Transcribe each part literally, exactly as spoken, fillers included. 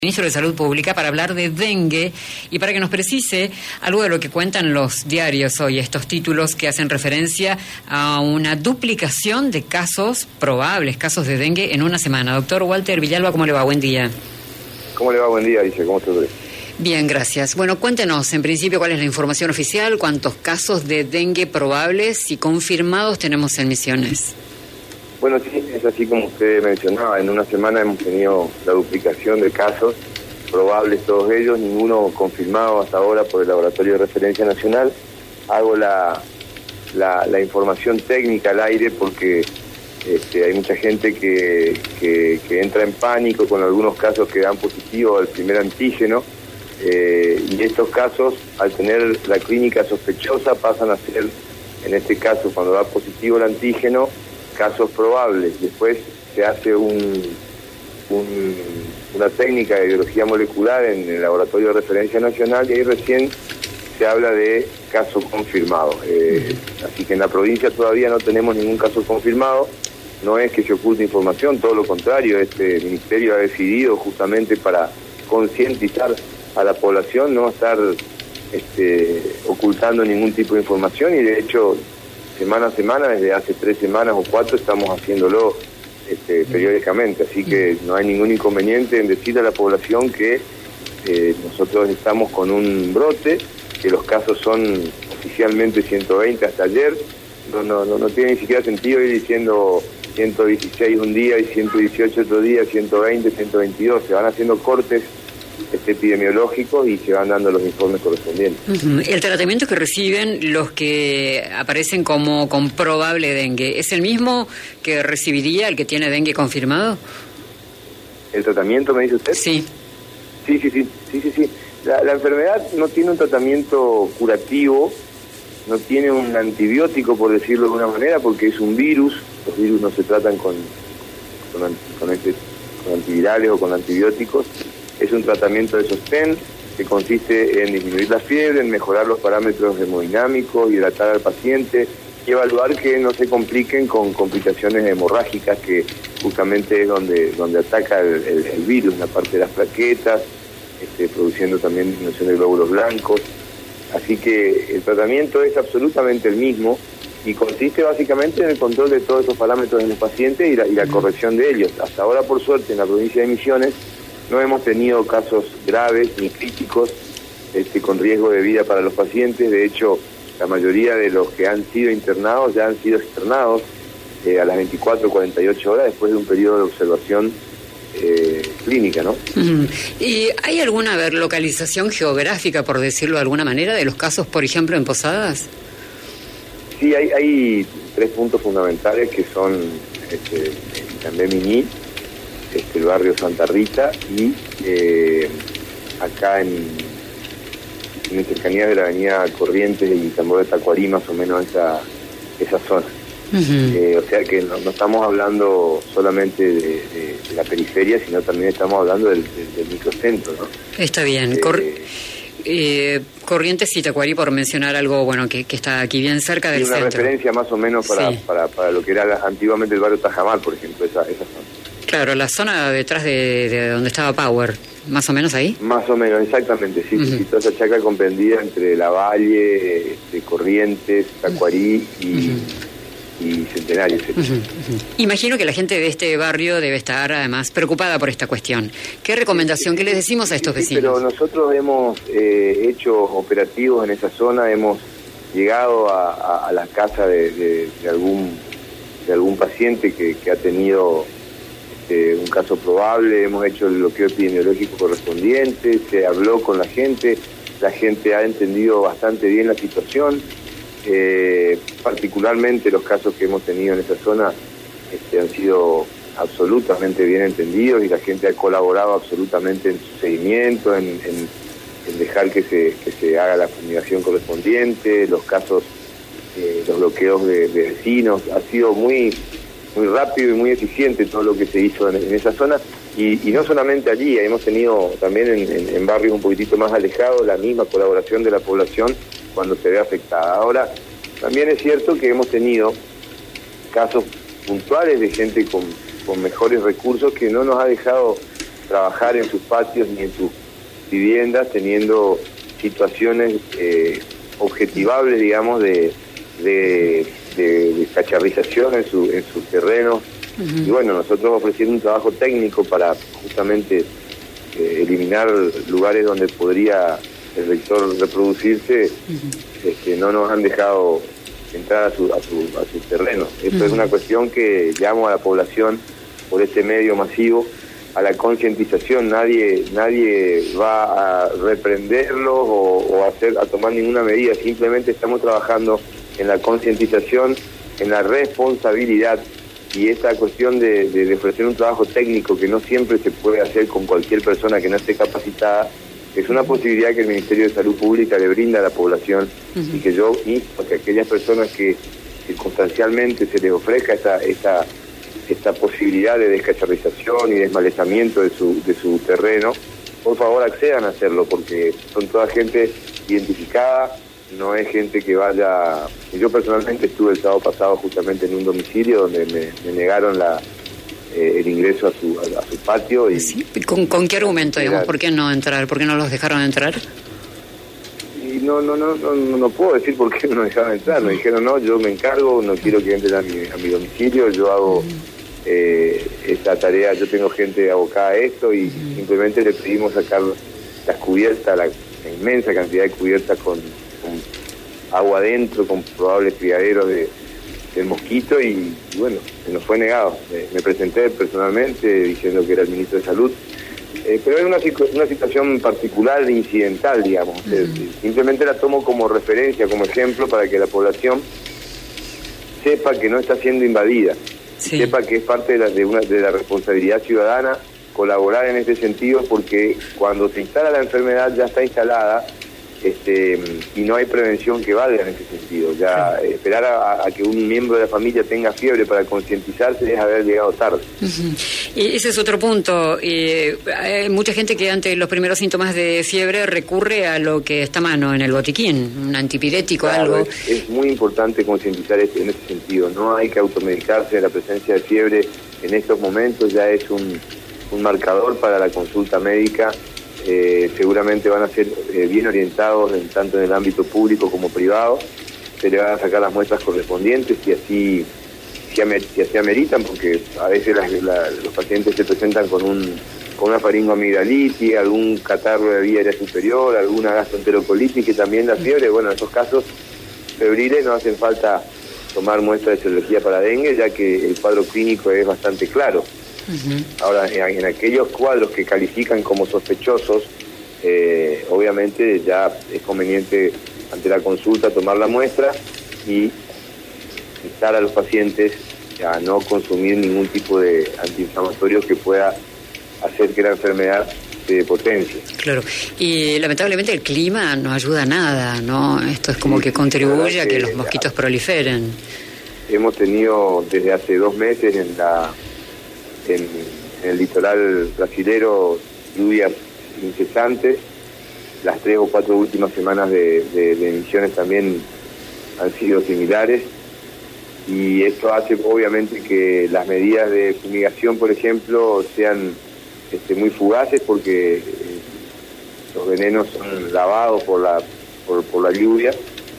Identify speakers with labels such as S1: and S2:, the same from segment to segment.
S1: Ministro de Salud Pública para hablar de dengue y para que nos precise algo de lo que cuentan los diarios hoy, estos títulos que hacen referencia a una duplicación de casos probables, casos de dengue en una semana. Doctor Walter Villalba, ¿cómo le va? Buen día.
S2: ¿Cómo le va? Buen día, dice. ¿Cómo está usted?
S1: Bien, gracias. Bueno, cuéntenos en principio cuál es la información oficial, cuántos casos de dengue probables y confirmados tenemos en Misiones.
S2: Bueno, sí, es así como usted mencionaba. En una semana hemos tenido la duplicación de casos probables, todos ellos, ninguno confirmado hasta ahora por el Laboratorio de Referencia Nacional. Hago la, la, la información técnica al aire porque este, hay mucha gente que, que, que entra en pánico con algunos casos que dan positivo al primer antígeno. Eh, y estos casos, al tener la clínica sospechosa, pasan a ser, en este caso, cuando da positivo el antígeno, casos probables. Después se hace un, un, una técnica de biología molecular en el Laboratorio de Referencia Nacional y ahí recién se habla de casos confirmados. Eh, así que en la provincia todavía no tenemos ningún caso confirmado. No es que se oculte información, todo lo contrario. Este ministerio ha decidido justamente para concientizar a la población, no estar este, ocultando ningún tipo de información, y de hecho semana a semana, desde hace tres semanas o cuatro, estamos haciéndolo este, periódicamente, así que no hay ningún inconveniente en decirle a la población que eh, nosotros estamos con un brote, que los casos son oficialmente ciento veinte hasta ayer. No, no, no, no tiene ni siquiera sentido ir diciendo ciento dieciséis un día y ciento dieciocho otro día, ciento veinte, ciento veintidós, se van haciendo cortes Este, epidemiológicos y se van dando los informes correspondientes.
S1: Uh-huh. El tratamiento que reciben los que aparecen como con probable dengue, ¿es el mismo que recibiría el que tiene dengue confirmado?
S2: ¿El tratamiento, me dice usted?
S1: Sí.
S2: Sí, sí, sí, sí, sí, sí. La, la enfermedad no tiene un tratamiento curativo, no tiene un antibiótico, por decirlo de alguna manera, porque es un virus. Los virus no se tratan con, con, con, este, con antivirales o con antibióticos. Es un tratamiento de sostén que consiste en disminuir la fiebre, en mejorar los parámetros hemodinámicos, hidratar al paciente y evaluar que no se compliquen con complicaciones hemorrágicas, que justamente es donde, donde ataca el, el, el virus, la parte de las plaquetas, este, produciendo también disminución de glóbulos blancos. Así que el tratamiento es absolutamente el mismo y consiste básicamente en el control de todos esos parámetros en los pacientes y la, y la corrección de ellos. Hasta ahora, por suerte, en la provincia de Misiones no hemos tenido casos graves ni críticos este, con riesgo de vida para los pacientes. De hecho, la mayoría de los que han sido internados ya han sido externados eh, a las veinticuatro, cuarenta y ocho horas después de un periodo de observación eh, clínica, ¿no?
S1: Uh-huh. ¿Y hay alguna ver, localización geográfica, por decirlo de alguna manera, de los casos, por ejemplo, en Posadas?
S2: Sí, hay, hay tres puntos fundamentales que son este, también Miní, Este, el barrio Santa Rita y eh, acá en, en cercanía de la avenida Corrientes y Tambor de Tacuarí, más o menos esa, esa zona. Uh-huh. eh, o sea que no, no estamos hablando solamente de, de, de la periferia, sino también estamos hablando del, del, del microcentro, ¿no?
S1: Está bien. Eh, Cor eh, Corrientes y Tacuarí, por mencionar algo bueno que, que está aquí bien cerca del
S2: una
S1: centro.
S2: Una referencia más o menos para,
S1: sí. para,
S2: para lo que era antiguamente el barrio Tajamar, por ejemplo, esa, esa zona.
S1: Claro, la zona detrás de, de donde estaba Power, ¿más o menos ahí?
S2: Más o menos, exactamente, sí. Uh-huh. Sí, toda esa chaca comprendida entre La Valle, este, Corrientes, Tacuarí y, uh-huh. y Centenario, etcétera.
S1: Uh-huh. Uh-huh. Imagino que la gente de este barrio debe estar, además, preocupada por esta cuestión. ¿Qué recomendación, qué les decimos a estos
S2: sí,
S1: vecinos?
S2: Pero nosotros hemos eh, hecho operativos en esa zona, hemos llegado a, a, a la casa de, de, de, algún, de algún paciente que, que ha tenido un caso probable, hemos hecho el bloqueo epidemiológico correspondiente, se habló con la gente, la gente ha entendido bastante bien la situación, eh, particularmente los casos que hemos tenido en esa zona este, han sido absolutamente bien entendidos y la gente ha colaborado absolutamente en su seguimiento, en, en, en dejar que se, que se haga la fumigación correspondiente, los casos, eh, los bloqueos de, de vecinos, ha sido muy muy rápido y muy eficiente todo lo que se hizo en, en esa zona y, y no solamente allí, hemos tenido también en, en, en barrios un poquitito más alejados la misma colaboración de la población cuando se ve afectada. Ahora, también es cierto que hemos tenido casos puntuales de gente con, con mejores recursos que no nos ha dejado trabajar en sus patios ni en sus viviendas, teniendo situaciones eh, objetivables, digamos, de, de, de, de cacharrización en, su, en sus terrenos. Uh-huh. Y bueno, nosotros ofreciendo un trabajo técnico para justamente eh, eliminar lugares donde podría el vector reproducirse, uh-huh. este, no nos han dejado entrar a su, a su, a su terreno. Esto uh-huh. es una cuestión que llamo a la población por este medio masivo a la concientización. Nadie nadie va a reprenderlos o, o a hacer a tomar ninguna medida. Simplemente estamos trabajando en la concientización, en la responsabilidad, y esta cuestión de, de, de ofrecer un trabajo técnico que no siempre se puede hacer con cualquier persona que no esté capacitada, es una posibilidad que el Ministerio de Salud Pública le brinda a la población. Uh-huh. Y que yo insto a que aquellas personas que circunstancialmente se les ofrezca esta esta esta posibilidad de descacharrización y desmalezamiento de su de su terreno, por favor accedan a hacerlo, porque son toda gente identificada, no es gente que vaya... Yo personalmente estuve el sábado pasado justamente en un domicilio donde me, me negaron la eh, el ingreso a su a, a su patio. Y
S1: ¿Sí? ¿Con, ¿Con qué argumento, digamos? ¿Por qué no entrar? ¿Por qué no los dejaron entrar?
S2: Y no, no, no, no, no puedo decir por qué no nos dejaron entrar. Me dijeron, no, yo me encargo, no quiero que entren a mi, a mi domicilio, yo hago eh, esta tarea, yo tengo gente abocada a esto, y uh-huh. simplemente le pedimos sacar las cubiertas, la, la inmensa cantidad de cubiertas con, con agua adentro, con probables criaderos de, del mosquito, y, y bueno, se nos fue negado. Me, me presenté personalmente diciendo que era el ministro de Salud. Eh, pero es una, una situación particular, incidental, digamos. Uh-huh. eh, simplemente la tomo como referencia, como ejemplo, para que la población sepa que no está siendo invadida, sí. sepa que es parte de la, de, una, de la responsabilidad ciudadana colaborar en este sentido, porque cuando se instala la enfermedad ya está instalada, este, y no hay prevención que valga en ese sentido. Ya sí. esperar a, a que un miembro de la familia tenga fiebre para concientizarse es haber llegado tarde.
S1: Uh-huh. Y ese es otro punto. Eh, hay mucha gente que ante los primeros síntomas de fiebre recurre a lo que está a mano en el botiquín, un antipirético,
S2: claro,
S1: algo.
S2: Es, es muy importante concientizar en ese sentido. No hay que automedicarse en la presencia de fiebre en estos momentos. Ya es un, un marcador para la consulta médica. Eh, seguramente van a ser eh, bien orientados en, tanto en el ámbito público como privado. Se le van a sacar las muestras correspondientes y así si, amer, si así ameritan, porque a veces las, la, los pacientes se presentan con un con una faringoamigdalitis, algún catarro de vía aérea superior, alguna gastroenterocolitis que también da fiebre. Bueno, en esos casos febriles no hacen falta tomar muestras de serología para dengue, ya que el cuadro clínico es bastante claro. Uh-huh. Ahora, en, en aquellos cuadros que califican como sospechosos, eh, obviamente ya es conveniente ante la consulta tomar la muestra y instar a los pacientes a no consumir ningún tipo de antiinflamatorio que pueda hacer que la enfermedad se potencie.
S1: Claro, y lamentablemente el clima no ayuda a nada, ¿no? Esto es como sí, que contribuye a que, que los mosquitos proliferen. Hemos
S2: tenido desde hace dos meses en la En, en el litoral brasilero lluvias incesantes. Las tres o cuatro últimas semanas de, de, de emisiones también han sido similares, y esto hace obviamente que las medidas de fumigación, por ejemplo, sean este, muy fugaces, porque eh, los venenos son lavados por la por, por la lluvia,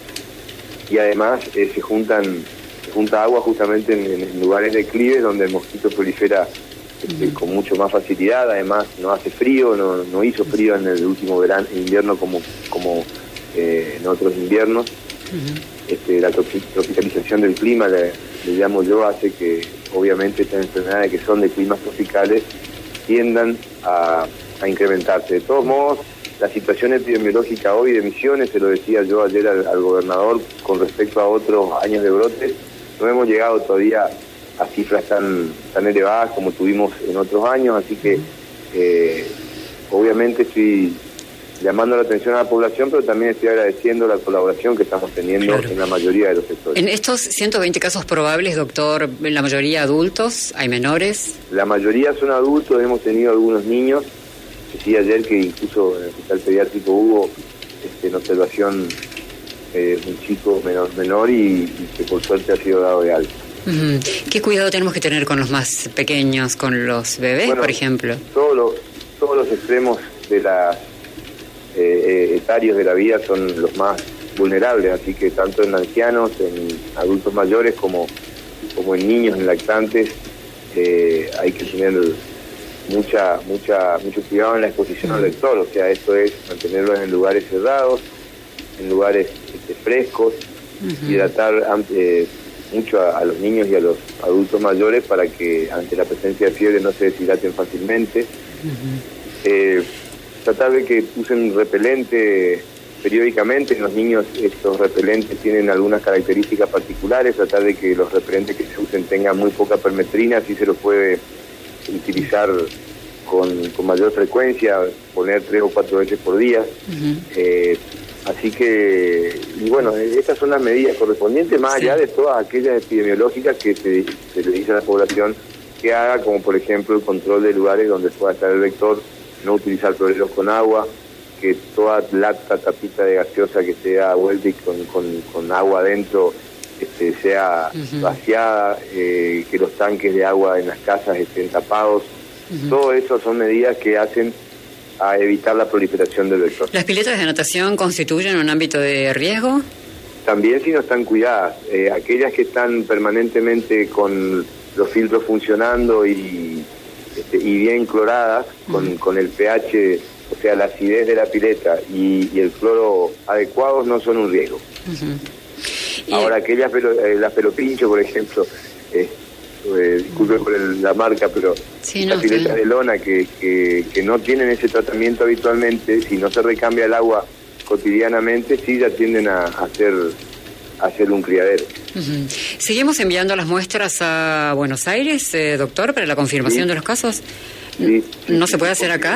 S2: y además eh, se juntan junta agua justamente en, en lugares declives donde el mosquito prolifera este, uh-huh. con mucho más facilidad. Además no hace frío, no, no hizo frío en el último verano, invierno como como eh, en otros inviernos. Uh-huh. este, la tropicalización del clima, le, le llamo yo, hace que obviamente estas enfermedades que son de climas tropicales tiendan a, a incrementarse. De todos modos, la situación epidemiológica hoy de Misiones, se lo decía yo ayer al, al gobernador, con respecto a otros años de brotes, no hemos llegado todavía a cifras tan tan elevadas como tuvimos en otros años, así que eh, obviamente estoy llamando la atención a la población, pero también estoy agradeciendo la colaboración que estamos teniendo claro. en la mayoría de los sectores.
S1: En estos ciento veinte casos probables, doctor, ¿la mayoría adultos? ¿Hay menores?
S2: La mayoría son adultos, hemos tenido algunos niños. Decía ayer que incluso en el hospital pediátrico hubo este, en observación eh, un chico menor, menor y, y que por suerte ha sido dado de alta.
S1: Uh-huh. ¿Qué cuidado tenemos que tener con los más pequeños, con los bebés, bueno, por ejemplo?
S2: Todos los, todos los extremos de las eh, etarios de la vida son los más vulnerables, así que tanto en ancianos, en adultos mayores, como, como en niños, en lactantes, eh, hay que tener mucha mucha mucho cuidado en la exposición al vector. O sea, esto es mantenerlos en lugares cerrados, en lugares este, frescos, uh-huh. hidratar eh, mucho a, a los niños y a los adultos mayores para que ante la presencia de fiebre no se deshidraten fácilmente. Uh-huh. eh, tratar de que usen repelente periódicamente. En los niños estos repelentes tienen algunas características particulares, tratar de que los repelentes que se usen tengan muy poca permetrina, así se los puede utilizar con, con mayor frecuencia, poner tres o cuatro veces por día. Uh-huh. eh, así que, y bueno, estas son las medidas correspondientes, más sí. allá de todas aquellas epidemiológicas que se, se le dice a la población que haga, como por ejemplo el control de lugares donde pueda estar el vector, no utilizar floreros con agua, que toda lata, tapita de gaseosa que sea vuelta y con, con, con agua adentro este, sea uh-huh. vaciada, eh, que los tanques de agua en las casas estén tapados. Uh-huh. Todo eso son medidas que hacen a evitar la proliferación del vector.
S1: ¿Las piletas de natación constituyen un ámbito de riesgo?
S2: También si no están cuidadas. Eh, aquellas que están permanentemente con los filtros funcionando y, este, y bien cloradas, uh-huh. con, con el pH, o sea, la acidez de la pileta y, y el cloro adecuados, no son un riesgo. Uh-huh. Ahora, aquellas pelo, eh, las pelopincho, por ejemplo, eh, eh, disculpe por el, la marca, pero
S1: sí,
S2: las
S1: no,
S2: piletas
S1: sí.
S2: de lona que, que, que no tienen ese tratamiento habitualmente, si no se recambia el agua cotidianamente, sí ya tienden a, a hacer a hacer un criadero.
S1: Uh-huh. ¿Seguimos enviando las muestras a Buenos Aires, eh, doctor, para la confirmación sí. de los casos?
S2: Sí, sí,
S1: ¿No
S2: sí,
S1: se puede
S2: sí,
S1: hacer acá?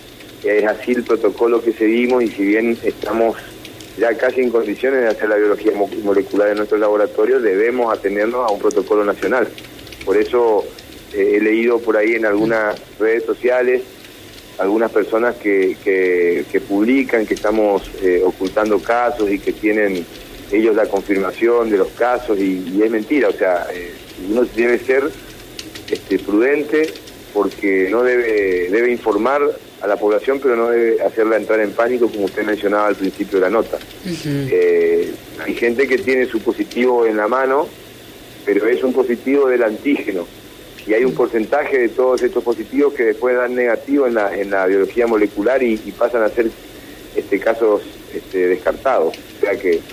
S2: Es así el protocolo que seguimos, y si bien estamos ya casi en condiciones de hacer la biología mo- molecular en nuestros laboratorios, debemos atenernos a un protocolo nacional. Por eso eh, he leído por ahí en algunas redes sociales algunas personas que, que, que publican que estamos eh, ocultando casos y que tienen ellos la confirmación de los casos, y, y es mentira. O sea, eh, uno debe ser este, prudente, porque no debe debe informar a la población, pero no debe hacerla entrar en pánico, como usted mencionaba al principio de la nota. Uh-huh. Eh, hay gente que tiene su positivo en la mano, pero es un positivo del antígeno, y hay un porcentaje de todos estos positivos que después dan negativo en la en la biología molecular y, y pasan a ser este casos este, descartados. O sea que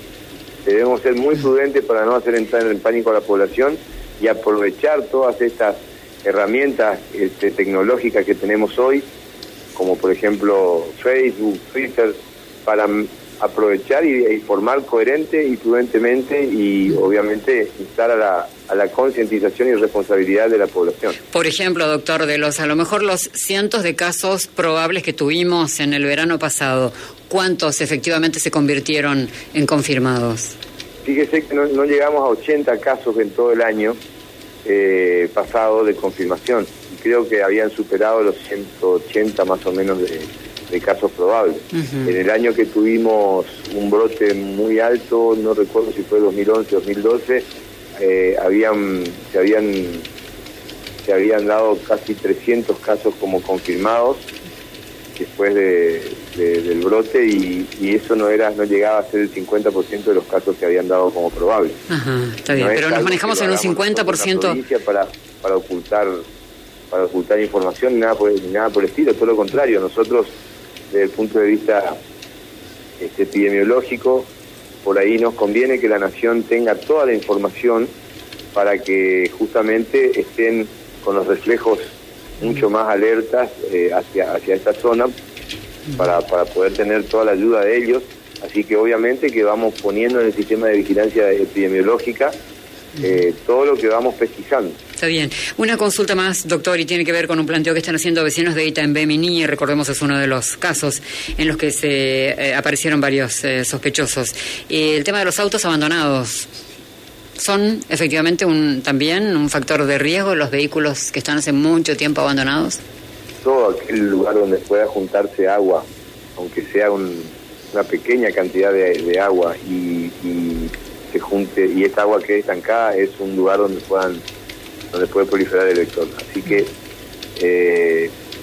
S2: debemos ser muy prudentes para no hacer entrar en pánico a la población y aprovechar todas estas herramientas este, tecnológicas que tenemos hoy, como por ejemplo Facebook, Twitter, para aprovechar y informar coherente y prudentemente, y obviamente instar a la, a la concientización y responsabilidad de la población.
S1: Por ejemplo, doctor, de los a lo mejor los cientos de casos probables que tuvimos en el verano pasado, ¿cuántos efectivamente se convirtieron en confirmados?
S2: Fíjese que no, no llegamos a ochenta casos en todo el año eh, pasado de confirmación, y creo que habían superado los ciento ochenta más o menos de, de casos probables. Uh-huh. En el año que tuvimos un brote muy alto, no recuerdo si fue dos mil once o dos mil doce, eh, habían se habían se habían dado casi trescientos casos como confirmados después de, de, del brote, y, y eso no era no llegaba a ser el cincuenta por ciento de los casos que habían dado como probables.
S1: Ajá, está bien, no, pero nos manejamos en un cincuenta por ciento
S2: para para ocultar para ocultar información ni nada por, ni nada por el estilo, todo lo contrario. Nosotros, desde el punto de vista este, epidemiológico, por ahí nos conviene que la nación tenga toda la información para que justamente estén con los reflejos mucho más alertas eh, hacia hacia esta zona, para, para poder tener toda la ayuda de ellos. Así que obviamente que vamos poniendo en el sistema de vigilancia epidemiológica eh, todo lo que vamos pesquisando.
S1: Está bien. Una consulta más, doctor, y tiene que ver con un planteo que están haciendo vecinos de Itaimbé-Miní. Recordemos, es uno de los casos en los que se eh, aparecieron varios eh, sospechosos. Eh, el tema de los autos abandonados. ¿Son efectivamente un también un factor de riesgo los vehículos que están hace mucho tiempo abandonados?
S2: Todo aquel lugar donde pueda juntarse agua, aunque sea un, una pequeña cantidad de, de agua, y, y se junte, y esta agua que es estancada, es un lugar donde puedan donde puede proliferar el vector. Así que eh,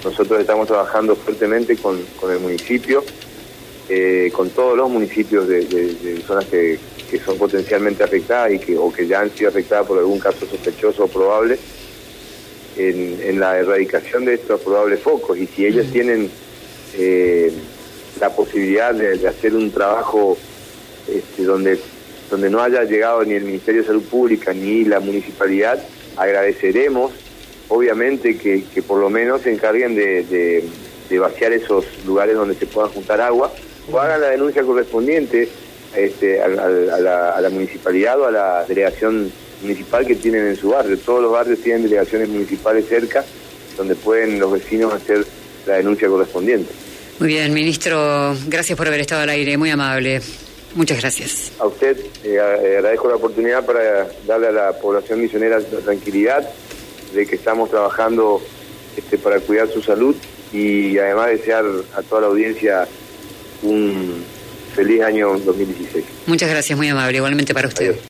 S2: nosotros estamos trabajando fuertemente con, con el municipio, eh, con todos los municipios de, de, de zonas que, que son potencialmente afectadas y que, o que ya han sido afectadas por algún caso sospechoso o probable, en, en la erradicación de estos probables focos. Y si ellos tienen eh, la posibilidad de, de hacer un trabajo este, donde, donde no haya llegado ni el Ministerio de Salud Pública ni la municipalidad, agradeceremos obviamente que, que por lo menos se encarguen de, de, de vaciar esos lugares donde se pueda juntar agua, o hagan la denuncia correspondiente este, a, a, a, la, a la municipalidad o a la delegación municipal que tienen en su barrio. Todos los barrios tienen delegaciones municipales cerca, donde pueden los vecinos hacer la denuncia correspondiente.
S1: Muy bien, ministro, gracias por haber estado al aire, muy amable. Muchas gracias.
S2: A usted eh, agradezco la oportunidad para darle a la población misionera la tranquilidad de que estamos trabajando este, para cuidar su salud, y además desear a toda la audiencia un feliz año dos mil dieciséis.
S1: Muchas gracias, muy amable, igualmente para usted.
S2: Adiós.